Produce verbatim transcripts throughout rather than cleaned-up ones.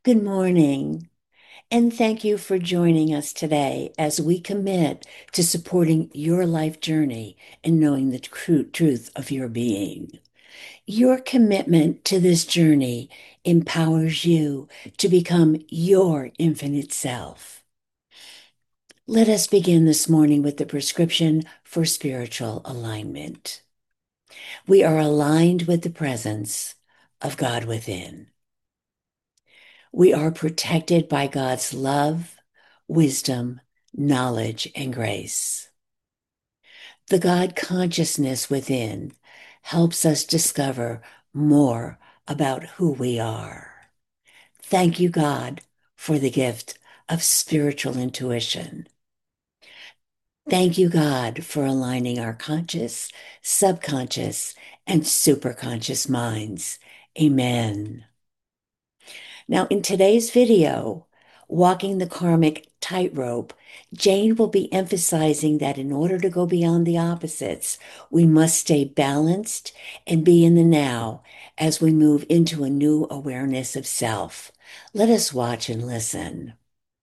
Good morning, and thank you for joining us today as we commit to supporting your life journey and knowing the true truth of your being. Your commitment to this journey empowers you to become your infinite self. Let us begin this morning with the prescription for spiritual alignment. We are aligned with the presence of God within. We are protected by God's love, wisdom, knowledge, and grace. The God consciousness within helps us discover more about who we are. Thank you, God, for the gift of spiritual intuition. Thank you, God, for aligning our conscious, subconscious, and superconscious minds. Amen. Now, in today's video, Walking the Karmic Tightrope, Jane will be emphasizing that in order to go beyond the opposites, we must stay balanced and be in the now as we move into a new awareness of self. Let us watch and listen.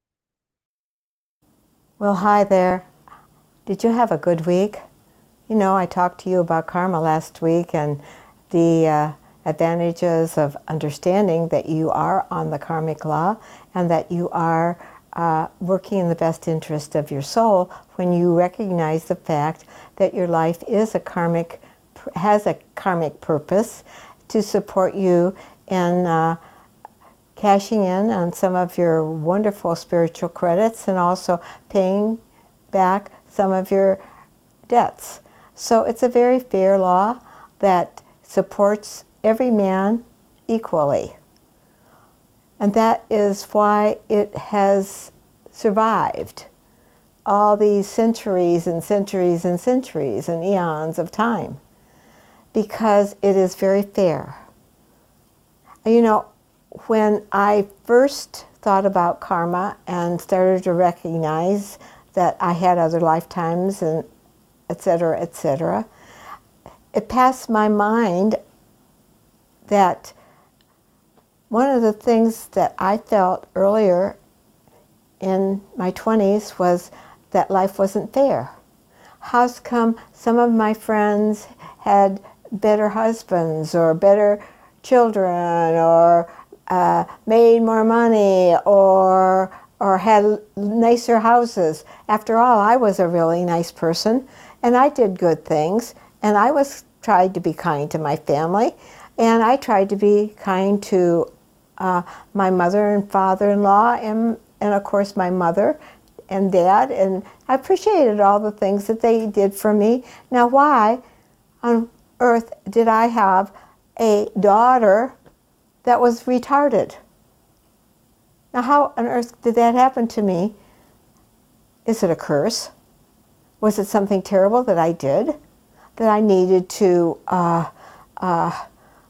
Well, hi there. Did you have a good week? You know, I talked to you about karma last week and the uh, advantages of understanding that you are on the karmic law and that you are uh, working in the best interest of your soul when you recognize the fact that your life is a karmic, has a karmic purpose to support you in uh, cashing in on some of your wonderful spiritual credits and also paying back some of your debts. So it's a very fair law that supports every man equally. And that is why it has survived all these centuries and centuries and centuries and eons of time, because it is very fair. You know, when I first thought about karma and started to recognize that I had other lifetimes and et cetera, et cetera, it passed my mind that one of the things that I felt earlier in my twenties was that life wasn't fair. How's come some of my friends had better husbands or better children or uh, made more money or or had nicer houses? After all, I was a really nice person and I did good things and I was tried to be kind to my family and I tried to be kind to uh, my mother and father-in-law and, and of course my mother and dad, and I appreciated all the things that they did for me. Now, why on earth did I have a daughter that was retarded? Now, how on earth did that happen to me? Is it a curse? Was it something terrible that I did, that I needed to uh, uh,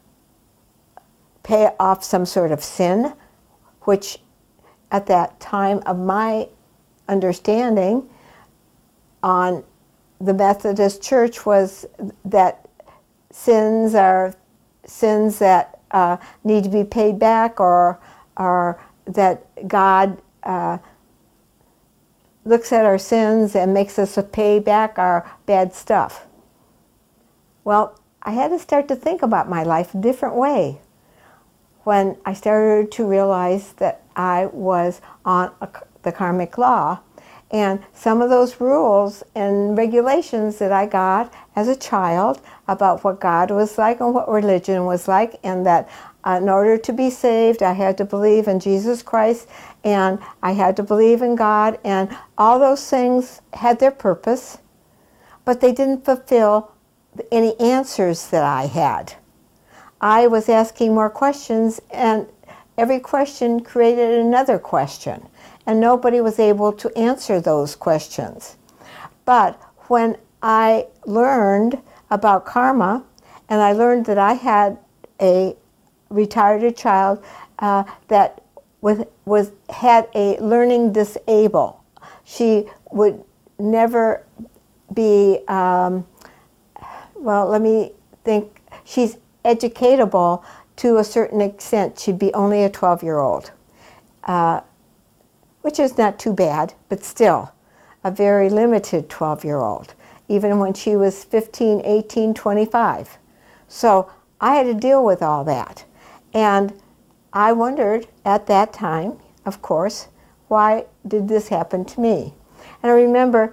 pay off some sort of sin, which at that time of my understanding on the Methodist Church was that sins are sins that uh, need to be paid back, or or that God uh, looks at our sins and makes us pay back our bad stuff. Well, I had to start to think about my life a different way when I started to realize that I was on a, the karmic law, and some of those rules and regulations that I got as a child about what God was like and what religion was like, and that uh, in order to be saved I had to believe in Jesus Christ and I had to believe in God, and all those things had their purpose, but they didn't fulfill any answers that I had. I was asking more questions, and every question created another question, and nobody was able to answer those questions. But when I learned about karma, and I learned that I had a retarded child uh, that was, was had a learning disable, she would never be, um, well, let me think, she's educatable to a certain extent. She'd be only a twelve-year-old. which is not too bad, but still a very limited twelve-year-old, even when she was fifteen, eighteen, twenty-five. So I had to deal with all that. And I wondered at that time, of course, why did this happen to me? And I remember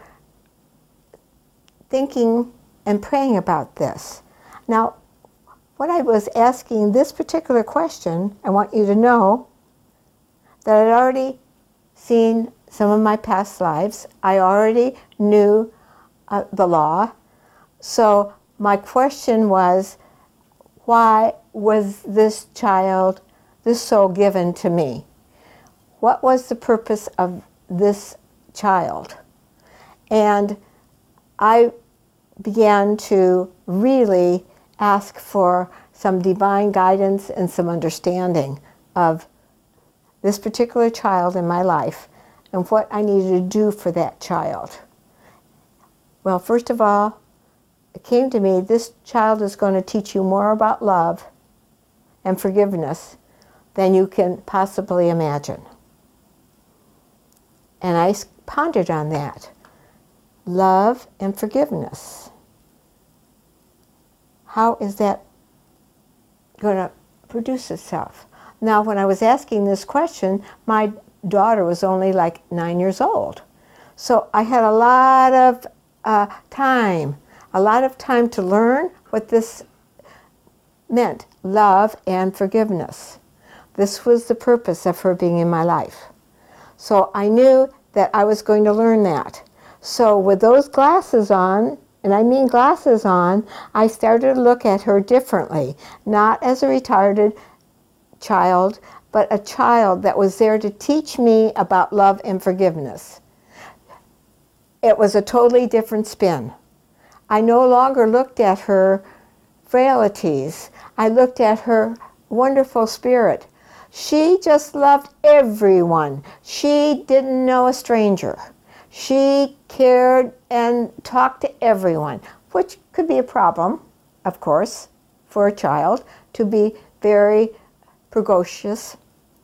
thinking and praying about this. Now, what I was asking this particular question, I want you to know that I'd already seen some of my past lives. I already knew uh, the law. So my question was, why was this child, this soul given to me? What was the purpose of this child? And I began to really ask for some divine guidance and some understanding of this particular child in my life and what I needed to do for that child. Well, first of all, it came to me, this child is going to teach you more about love and forgiveness than you can possibly imagine. And I pondered on that. Love and forgiveness. How is that going to produce itself? Now, when I was asking this question, my daughter was only like nine years old. So I had a lot of uh, time, a lot of time to learn what this meant, love and forgiveness. This was the purpose of her being in my life. So I knew that I was going to learn that. So with those glasses on, and I mean glasses on, I started to look at her differently, not as a retarded child, but a child that was there to teach me about love and forgiveness. It was a totally different spin. I no longer looked at her frailties. I looked at her wonderful spirit. She just loved everyone. She didn't know a stranger. She cared and talked to everyone, which could be a problem, of course, for a child to be very precocious.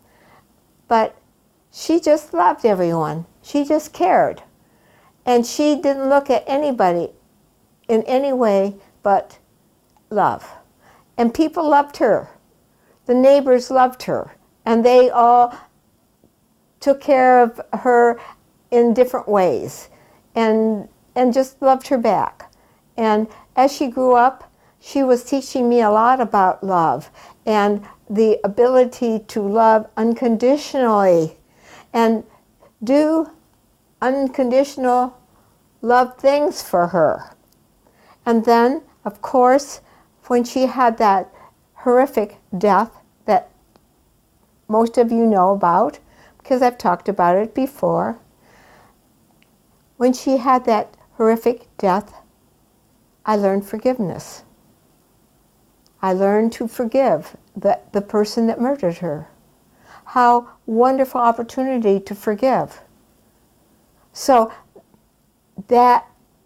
But she just loved everyone. She just cared. And she didn't look at anybody in any way but love. And people loved her. The neighbors loved her. And they all took care of her in different ways and and just loved her back. And as she grew up, she was teaching me a lot about love and the ability to love unconditionally and do unconditional love things for her. And then, of course, when she had that horrific death that most of you know about, because I've talked about it before, when she had that horrific death, I learned forgiveness. I learned to forgive the, the person that murdered her. How wonderful opportunity to forgive. So that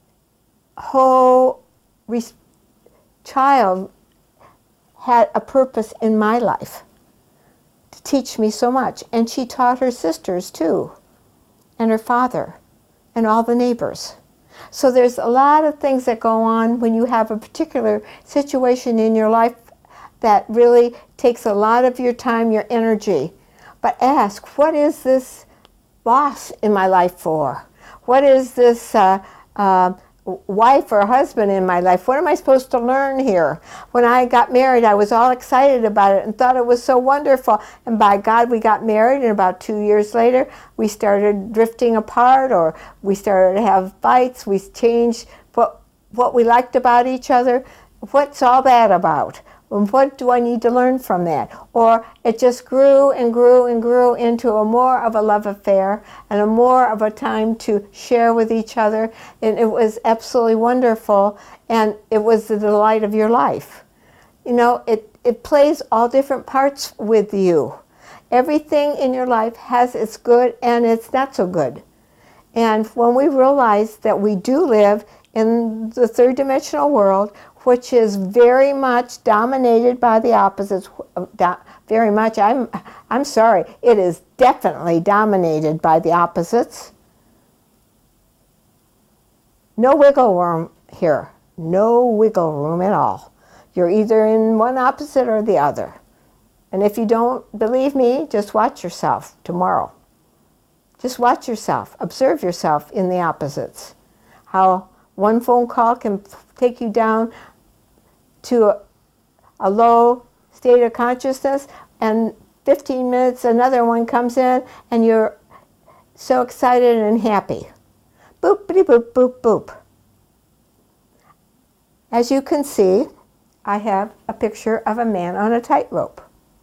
whole res- child had a purpose in my life to teach me so much. And she taught her sisters too, and her father, and all the neighbors. So there's a lot of things that go on when you have a particular situation in your life that really takes a lot of your time, your energy. But ask, what is this boss in my life for? What is this uh, uh, wife or husband in my life? What am I supposed to learn here? When I got married, I was all excited about it and thought it was so wonderful. And by God, we got married, and about two years later, we started drifting apart, or we started to have fights. We changed what, what we liked about each other. What's all that about? And what do I need to learn from that? Or it just grew and grew and grew into a more of a love affair and a more of a time to share with each other. And it was absolutely wonderful, and it was the delight of your life. You know, it, it plays all different parts with you. Everything in your life has its good and its not so good. And when we realize that we do live in the third dimensional world, which is very much dominated by the opposites. Very much, I'm, I'm sorry, it is definitely dominated by the opposites. No wiggle room here. No wiggle room at all. You're either in one opposite or the other. And if you don't believe me, just watch yourself tomorrow. Just watch yourself. Observe yourself in the opposites. How one phone call can take you down to a, a low state of consciousness, and fifteen minutes another one comes in and you're so excited and happy. Boop-a-dee boop, boop, boop. As you can see, I have a picture of a man on a tightrope.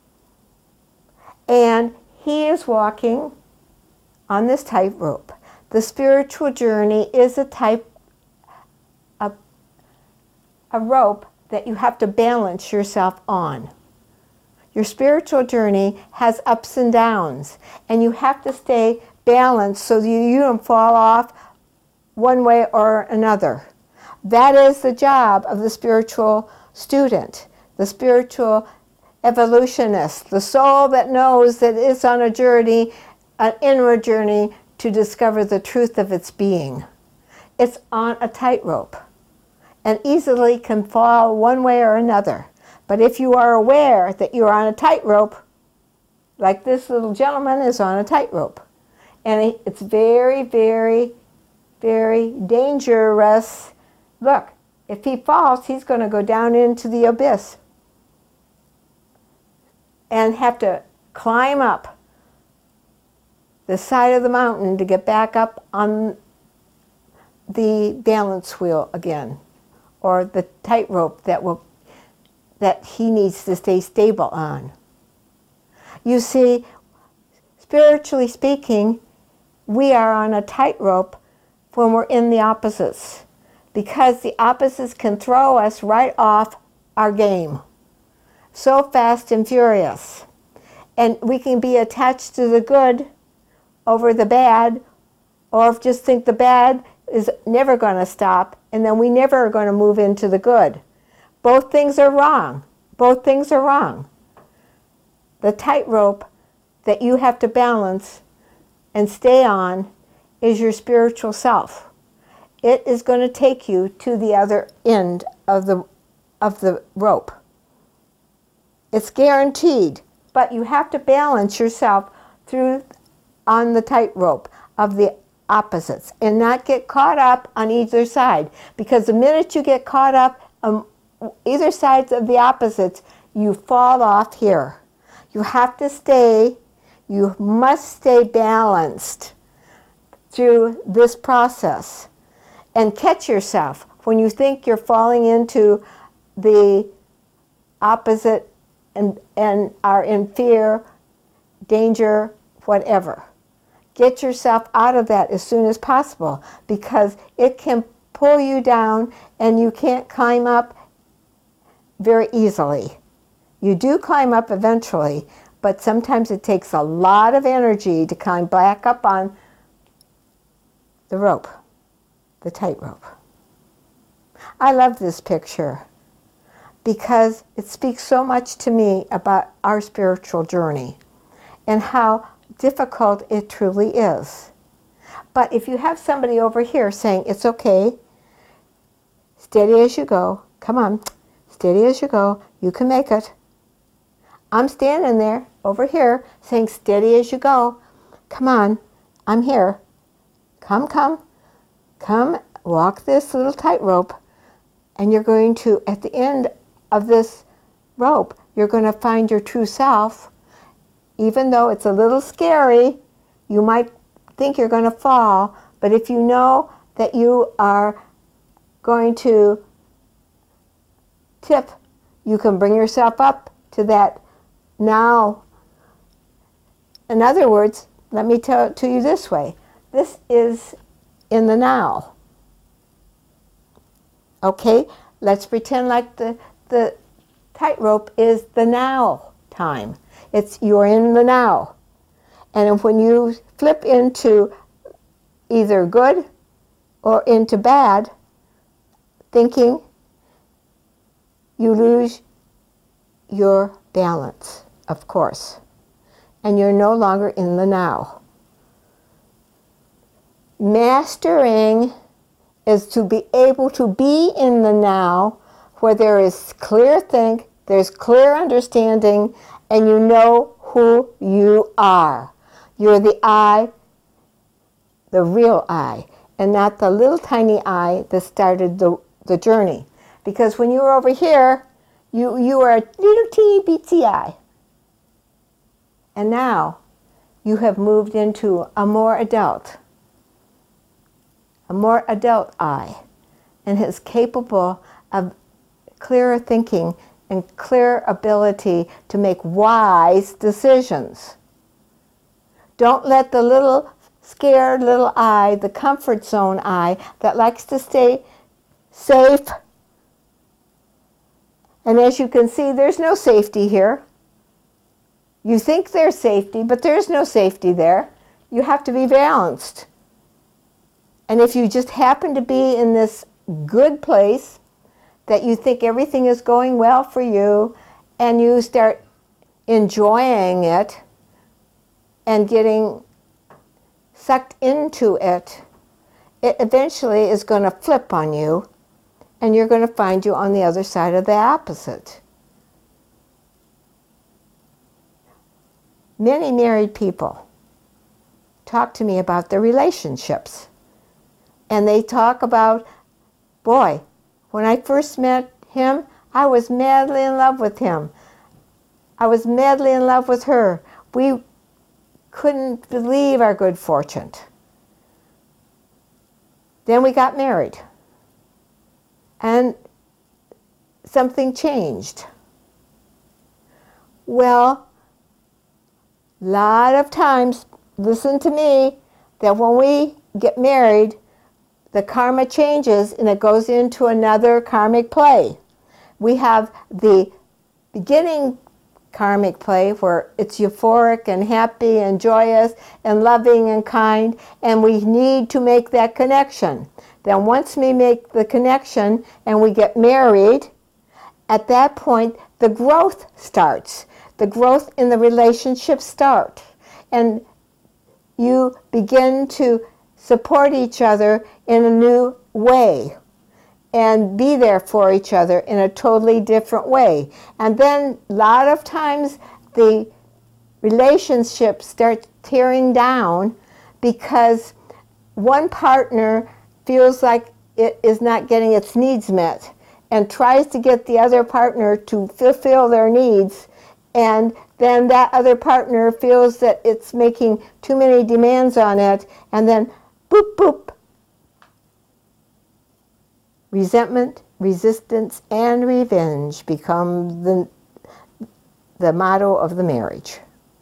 And he is walking on this tightrope. The spiritual journey is a type, a, a rope that you have to balance yourself on. Your spiritual journey has ups and downs, and you have to stay balanced so that you don't fall off one way or another. That is the job of the spiritual student, the spiritual evolutionist, the soul that knows that it's on a journey, an inward journey to discover the truth of its being. It's on a tightrope and easily can fall one way or another. But if you are aware that you're on a tightrope, like this little gentleman is on a tightrope, and it's very, very, very dangerous. Look, if he falls, he's going to go down into the abyss and have to climb up the side of the mountain to get back up on the balance wheel again, or the tightrope that will that he needs to stay stable on. You see, spiritually speaking, we are on a tightrope when we're in the opposites, because the opposites can throw us right off our game so fast and furious. And we can be attached to the good over the bad, or just think the bad is never going to stop, and then we never are going to move into the good. Both things are wrong. Both things are wrong. The tightrope that you have to balance and stay on is your spiritual self. It is going to take you to the other end of the, of the rope. It's guaranteed, but you have to balance yourself through on the tightrope of the opposites and not get caught up on either side, because the minute you get caught up on either sides of the opposites, you fall off here. You have to stay, you must stay balanced through this process and catch yourself when you think you're falling into the opposite and, and are in fear, danger, whatever. Get yourself out of that as soon as possible, because it can pull you down and you can't climb up very easily. You do climb up eventually, but sometimes it takes a lot of energy to climb back up on the rope, the tightrope. I love this picture because it speaks so much to me about our spiritual journey and how difficult it truly is. But if you have somebody over here saying, it's okay, steady as you go, come on, steady as you go, you can make it. I'm standing there over here saying, steady as you go, come on, I'm here. Come, come, come, walk this little tightrope, and you're going to, at the end of this rope, you're going to find your true self. Even though it's a little scary, you might think you're going to fall, but if you know that you are going to tip, you can bring yourself up to that now. In other words, let me tell it to you this way. This is in the now. Okay, let's pretend like the, the tightrope is the now time. It's you're in the now. And when you flip into either good or into bad, thinking, you lose your balance, of course, and you're no longer in the now. Mastering is to be able to be in the now where there is clear think, there's clear understanding, and you know who you are. You're the I, the real I, and not the little tiny I that started the, the journey. Because when you were over here, you, you were a little teeny beatsy I. And now you have moved into a more adult, a more adult I, and is capable of clearer thinking and clear ability to make wise decisions. Don't let the little scared little I, the comfort zone I, that likes to stay safe. And as you can see, there's no safety here. You think there's safety, but there's no safety there. You have to be balanced. And if you just happen to be in this good place, that you think everything is going well for you, and you start enjoying it and getting sucked into it, it eventually is going to flip on you, and you're going to find you on the other side of the opposite. Many married people talk to me about their relationships. And they talk about, boy, when I first met him, I was madly in love with him. I was madly in love with her. We couldn't believe our good fortune. Then we got married. And something changed. Well, a lot of times, listen to me, that when we get married, the karma changes and it goes into another karmic play. We have the beginning karmic play where it's euphoric and happy and joyous and loving and kind, and we need to make that connection. Then once we make the connection and we get married, at that point the growth starts. The growth in the relationship starts. And you begin to support each other in a new way and be there for each other in a totally different way. And then a lot of times the relationships start tearing down because one partner feels like it is not getting its needs met and tries to get the other partner to fulfill their needs, and then that other partner feels that it's making too many demands on it, and then boop, boop. Resentment, resistance, and revenge become the, the motto of the marriage.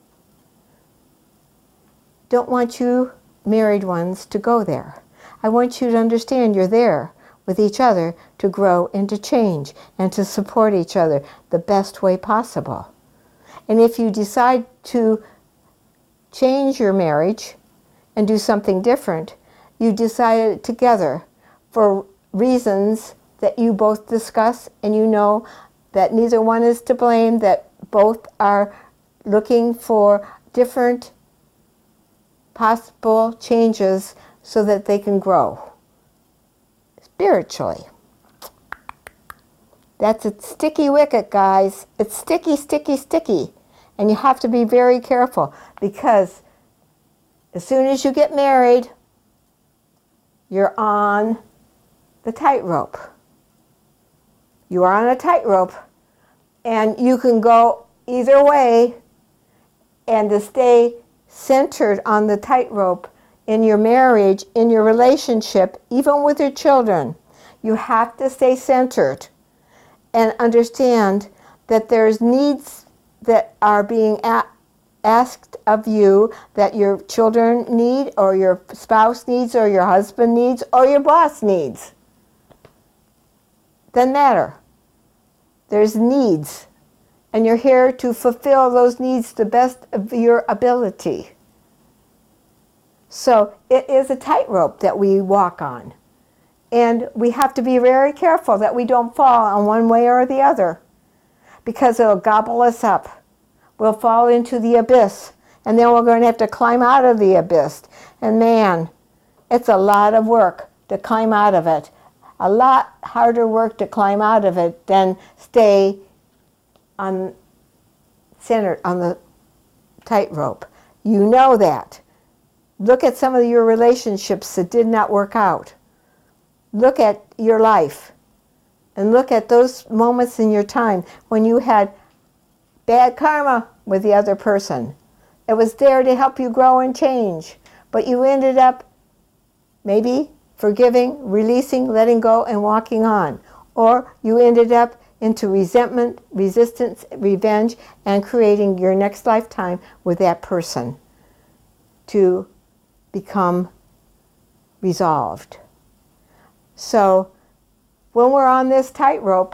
Don't want you married ones to go there. I want you to understand you're there with each other to grow and to change and to support each other the best way possible. And if you decide to change your marriage and do something different, you decide it together for reasons that you both discuss, and you know that neither one is to blame, that both are looking for different possible changes so that they can grow spiritually. That's a sticky wicket, guys. It's sticky, sticky, sticky. And you have to be very careful, because as soon as you get married, you're on the tightrope. You are on a tightrope, and you can go either way, and to stay centered on the tightrope in your marriage, in your relationship, even with your children, you have to stay centered and understand that there's needs that are being a- asked of you that your children need, or your spouse needs, or your husband needs, or your boss needs. Doesn't matter. There's needs, and you're here to fulfill those needs to the best of your ability. So it is a tightrope that we walk on. And we have to be very careful that we don't fall on one way or the other, because it'll gobble us up. We'll fall into the abyss, and then we're going to have to climb out of the abyss. And man, it's a lot of work to climb out of it. A lot harder work to climb out of it than stay on centered on the tightrope. You know that. Look at some of your relationships that did not work out. Look at your life. And look at those moments in your time when you had bad karma with the other person. It was there to help you grow and change. But you ended up maybe forgiving, releasing, letting go, and walking on. Or you ended up into resentment, resistance, revenge, and creating your next lifetime with that person to become resolved. So when we're on this tightrope,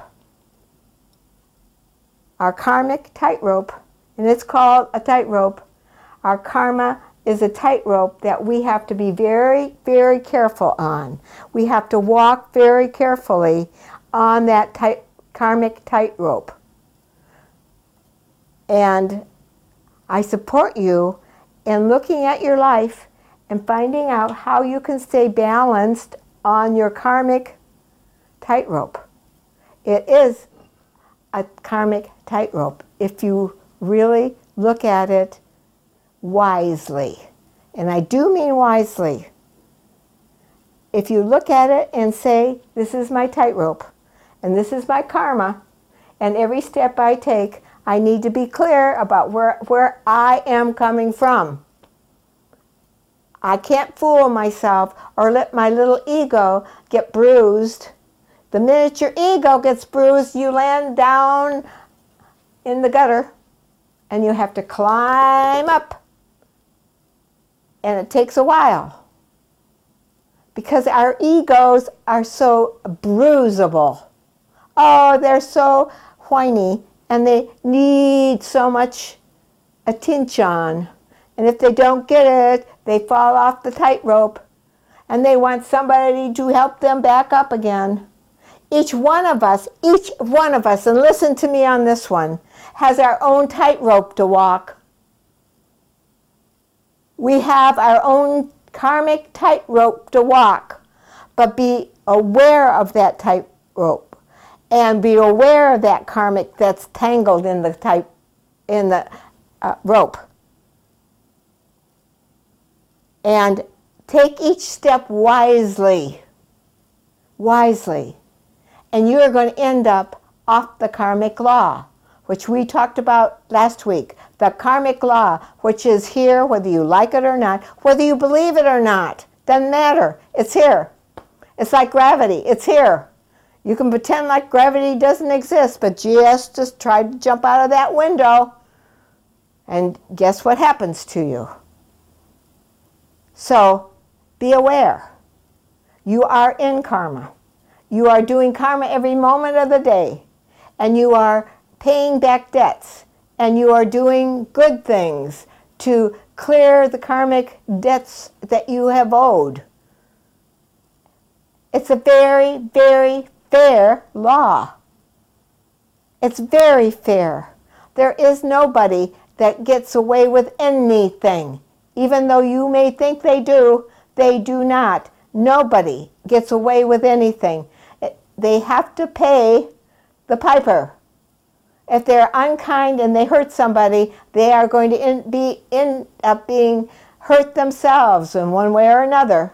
our karmic tightrope, and it's called a tightrope, our karma is a tightrope that we have to be very, very careful on. We have to walk very carefully on that tight, karmic tightrope. And I support you in looking at your life and finding out how you can stay balanced on your karmic tightrope. It is a karmic tightrope if you really look at it wisely. And I do mean wisely. If you look at it and say, this is my tightrope, and this is my karma, and every step I take, I need to be clear about where, where I am coming from. I can't fool myself or let my little ego get bruised. The minute your ego gets bruised, you land down in the gutter, and you have to climb up. And it takes a while, because our egos are so bruisable. Oh, they're so whiny, and they need so much attention. And if they don't get it, they fall off the tightrope, and they want somebody to help them back up again. Each one of us, each one of us, and listen to me on this one, has our own tightrope to walk. We have our own karmic tightrope to walk, but be aware of that tightrope, and be aware of that karmic that's tangled in the tight, in the uh, rope. And take each step wisely, wisely, and you are going to end up off the karmic law, which we talked about last week. The karmic law, which is here whether you like it or not, whether you believe it or not, doesn't matter. It's here. It's like gravity. It's here. You can pretend like gravity doesn't exist, but G S just tried to jump out of that window, and guess what happens to you? So be aware. You are in karma. You are doing karma every moment of the day, and you are paying back debts, and you are doing good things to clear the karmic debts that you have owed. It's a very, very fair law. It's very fair. There is nobody that gets away with anything. Even though you may think they do, they do not. Nobody gets away with anything. They have to pay the piper. If they're unkind and they hurt somebody, they are going to in, be end up being hurt themselves in one way or another.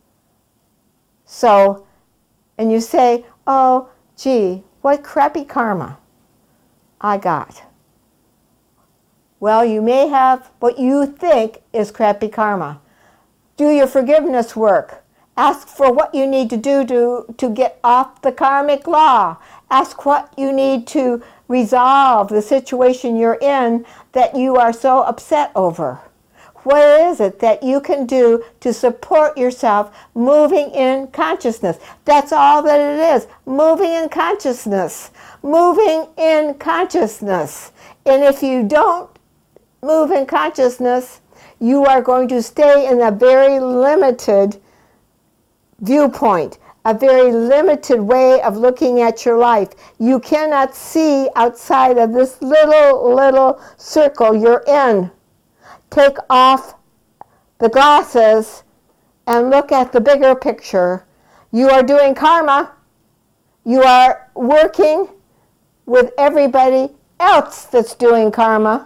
So, and you say, oh, gee, what crappy karma I got. Well, you may have what you think is crappy karma. Do your forgiveness work. Ask for what you need to do to, to get off the karmic law. Ask what you need to resolve the situation you're in that you are so upset over. What is it that you can do to support yourself moving in consciousness? That's all that it is. Moving in consciousness. Moving in consciousness. And if you don't move in consciousness, you are going to stay in a very limited viewpoint, a very limited way of looking at your life. You cannot see outside of this little, little circle you're in. Take off the glasses and look at the bigger picture. You are doing karma. You are working with everybody else that's doing karma.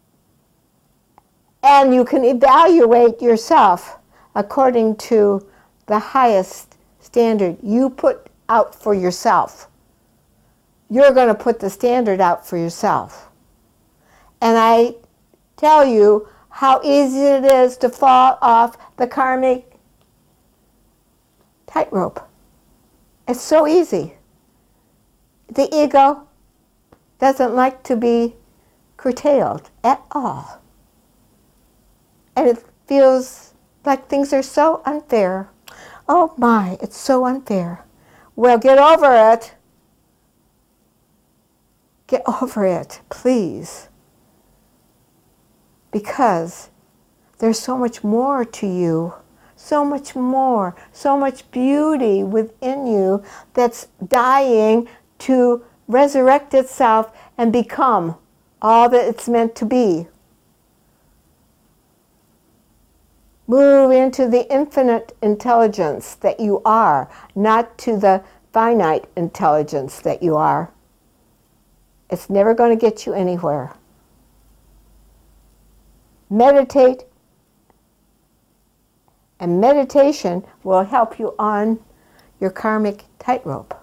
And you can evaluate yourself according to the highest standard you put out for yourself. You're going to put the standard out for yourself. And I tell you how easy it is to fall off the karmic tightrope. It's so easy. The ego doesn't like to be curtailed at all. And it feels like things are so unfair. Oh my, it's so unfair. Well, get over it. Get over it, please. Because there's so much more to you, so much more, so much beauty within you that's dying to resurrect itself and become all that it's meant to be. Move into the infinite intelligence that you are, not to the finite intelligence that you are. It's never going to get you anywhere. Meditate, and meditation will help you on your karmic tightrope.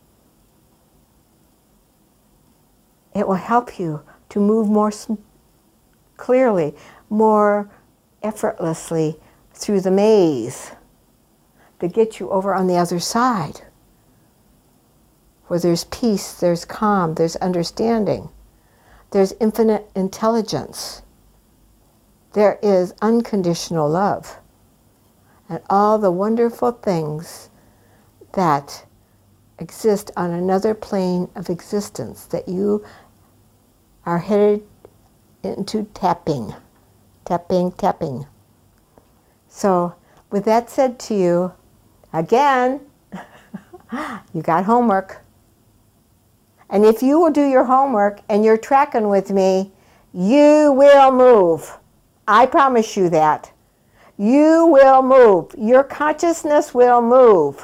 It will help you to move more clearly, more effortlessly through the maze to get you over on the other side, where there's peace, there's calm, there's understanding, there's infinite intelligence, there is unconditional love, and all the wonderful things that exist on another plane of existence that you are headed into tapping. Tapping, tapping. So, with that said to you, again, you got homework. And if you will do your homework and you're tracking with me, you will move. I promise you that. You will move. Your consciousness will move.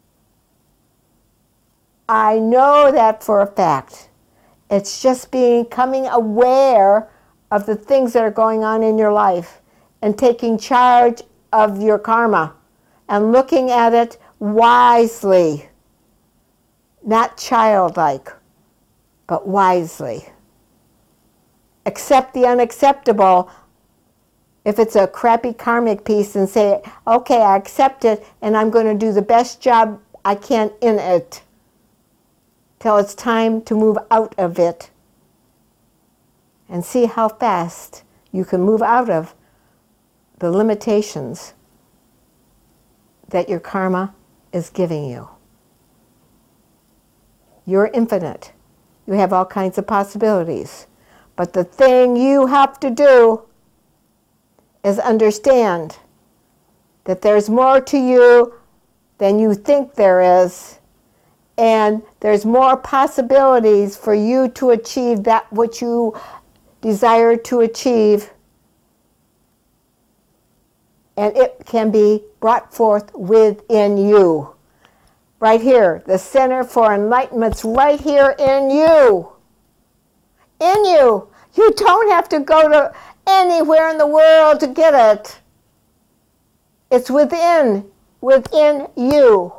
I know that for a fact. It's just becoming aware of the things that are going on in your life and taking charge of your karma and looking at it wisely, not childlike, but wisely. Accept the unacceptable if it's a crappy karmic piece and say, okay, I accept it and I'm going to do the best job I can in it till it's time to move out of it. And see how fast you can move out of the limitations that your karma is giving you. You're infinite. You have all kinds of possibilities. But the thing you have to do is understand that there's more to you than you think there is, and there's more possibilities for you to achieve that which you desire to achieve, and it can be brought forth within you. Right here, the Center for Enlightenment's right here in you. In you. You don't have to go to anywhere in the world to get it. It's within, within you.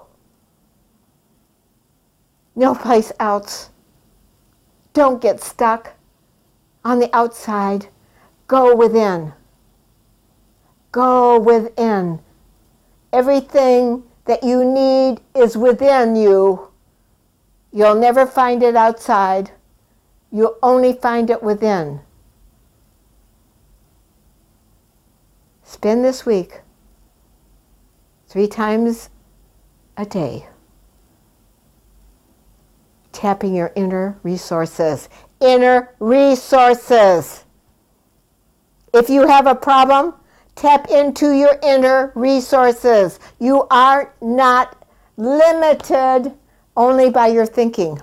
No place else. Don't get stuck on the outside. Go within. Go within. Everything that you need is within you. You'll never find it outside. You'll only find it within. Spend this week three times a day tapping your inner resources. Inner resources. If you have a problem, tap into your inner resources. You are not limited only by your thinking.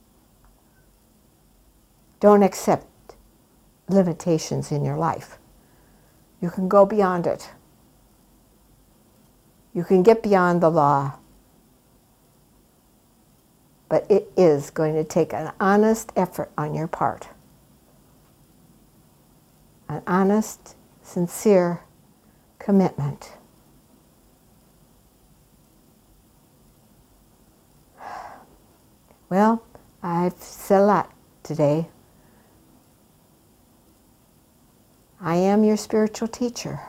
Don't accept limitations in your life. You can go beyond it. You can get beyond the law. But it is going to take an honest effort on your part. An honest, sincere commitment. Well, I've said a lot today. I am your spiritual teacher.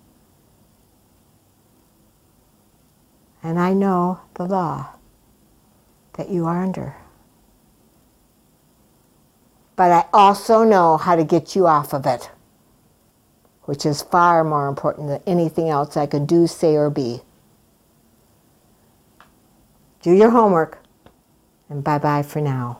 And I know the law that you are under. But I also know how to get you off of it, which is far more important than anything else I could do, say, or be. Do your homework, and bye-bye for now.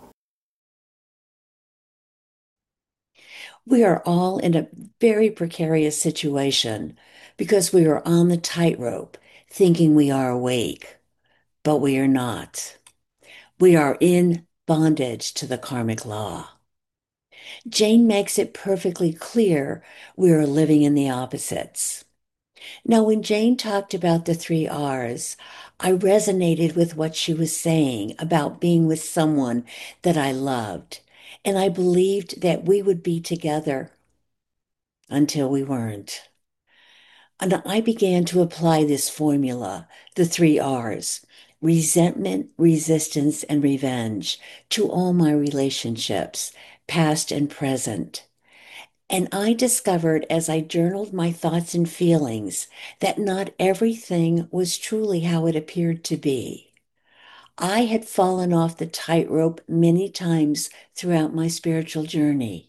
We are all in a very precarious situation because we are on the tightrope thinking we are awake, but we are not. We are in bondage to the karmic law. Jane makes it perfectly clear we are living in the opposites. Now, when Jane talked about the three R's, I resonated with what she was saying about being with someone that I loved, and I believed that we would be together until we weren't. And I began to apply this formula, the three R's, resentment, resistance, and revenge, to all my relationships, past and present. And I discovered as I journaled my thoughts and feelings that not everything was truly how it appeared to be. I had fallen off the tightrope many times throughout my spiritual journey.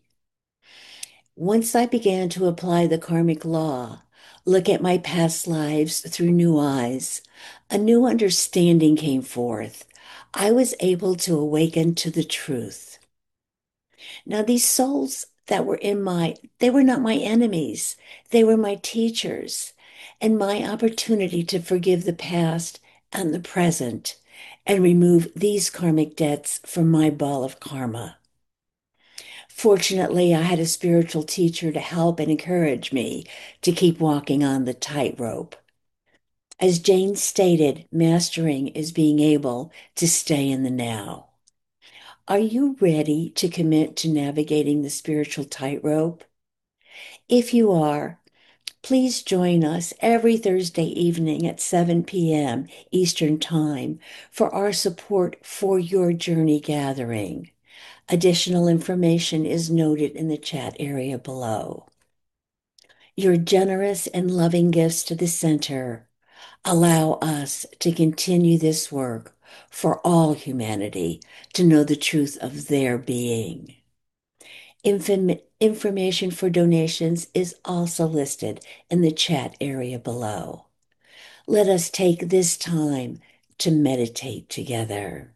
Once I began to apply the karmic law, look at my past lives through new eyes, a new understanding came forth. I was able to awaken to the truth. Now, these souls that were in my, they were not my enemies. They were my teachers and my opportunity to forgive the past and the present and remove these karmic debts from my ball of karma. Fortunately, I had a spiritual teacher to help and encourage me to keep walking on the tightrope. As Jane stated, mastering is being able to stay in the now. Are you ready to commit to navigating the spiritual tightrope? If you are, please join us every Thursday evening at seven p.m. Eastern Time for our Support for Your Journey gathering. Additional information is noted in the chat area below. Your generous and loving gifts to the center allow us to continue this work for all humanity to know the truth of their being. Inform- information for donations is also listed in the chat area below. Let us take this time to meditate together.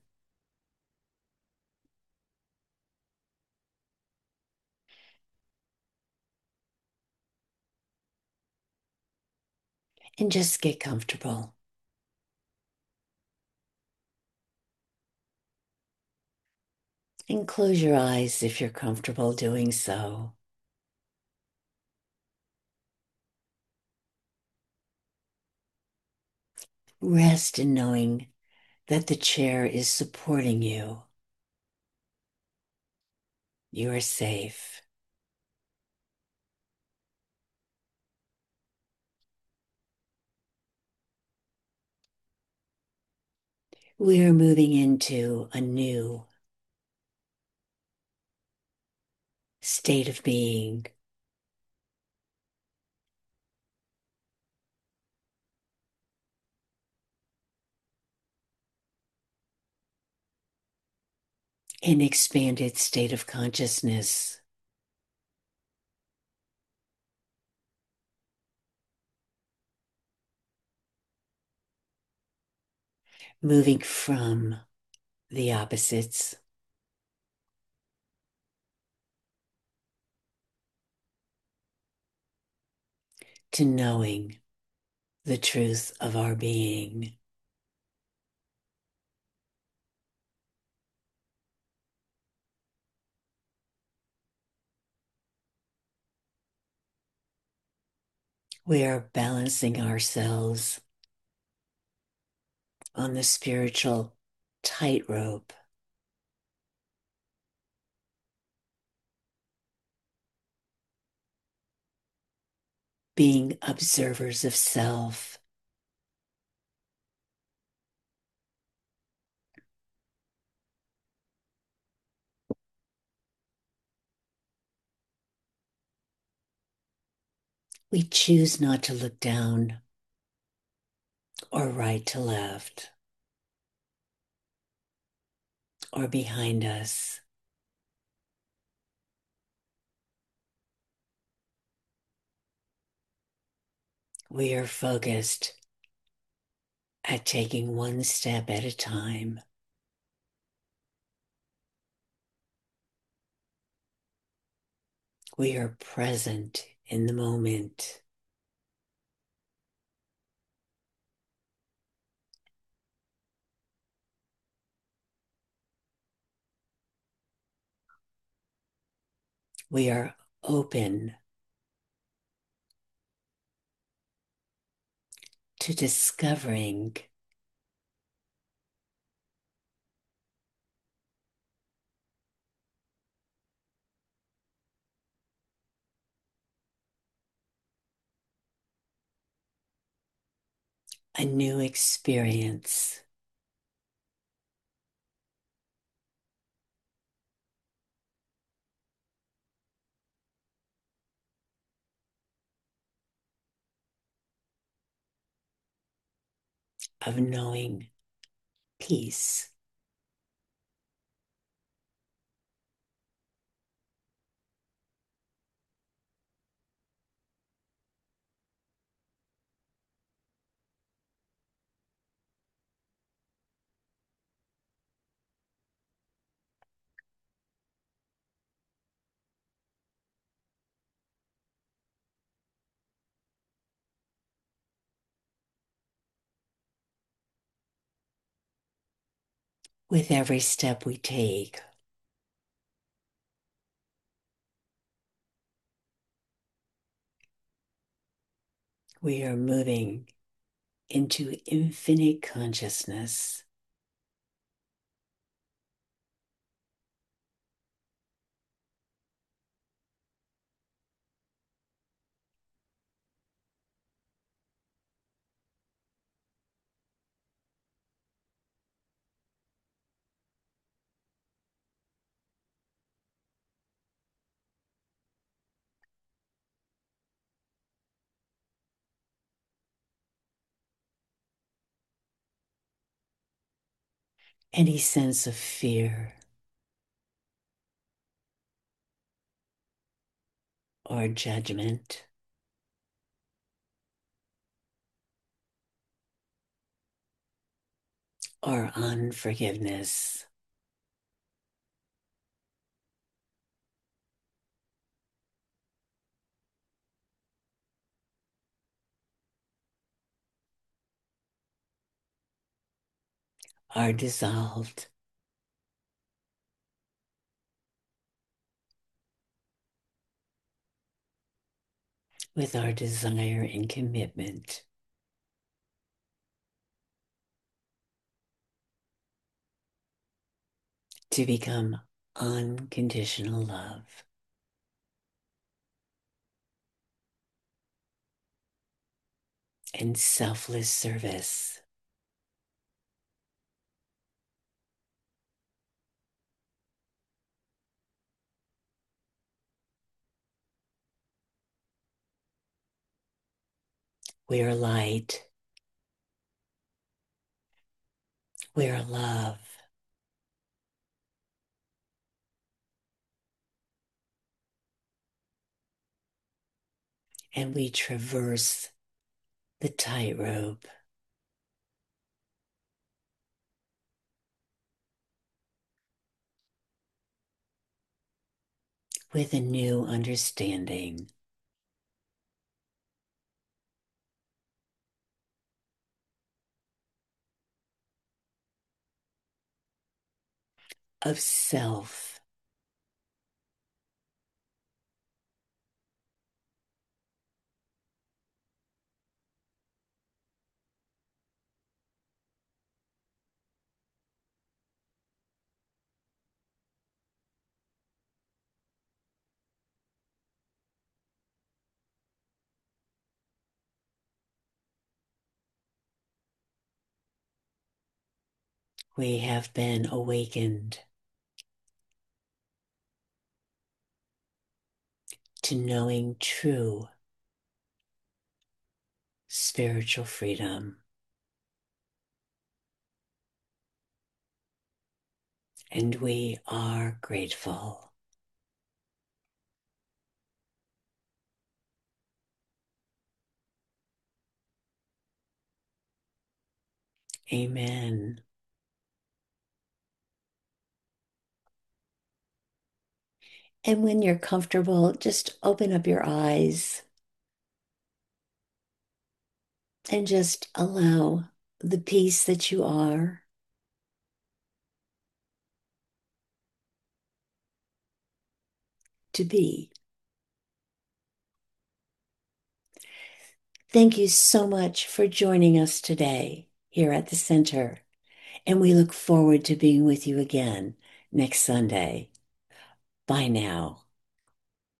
And just get comfortable. And close your eyes if you're comfortable doing so. Rest in knowing that the chair is supporting you. You are safe. We are moving into a new state of being. An expanded state of consciousness. Moving from the opposites to knowing the truth of our being. We are balancing ourselves on the spiritual tightrope, being observers of self. We choose not to look down or right to left or behind us. We are focused at taking one step at a time. We are present in the moment. We are open to discovering a new experience. Of knowing peace. With every step we take, we are moving into infinite consciousness. Any sense of fear or judgment or unforgiveness are dissolved with our desire and commitment to become unconditional love. And selfless service. We are light. We are love. And we traverse the tightrope with a new understanding of self we have been awakened to knowing true spiritual freedom. And we are grateful. Amen. And when you're comfortable, just open up your eyes and just allow the peace that you are to be. Thank you so much for joining us today here at the center, and we look forward to being with you again next Sunday. Bye now.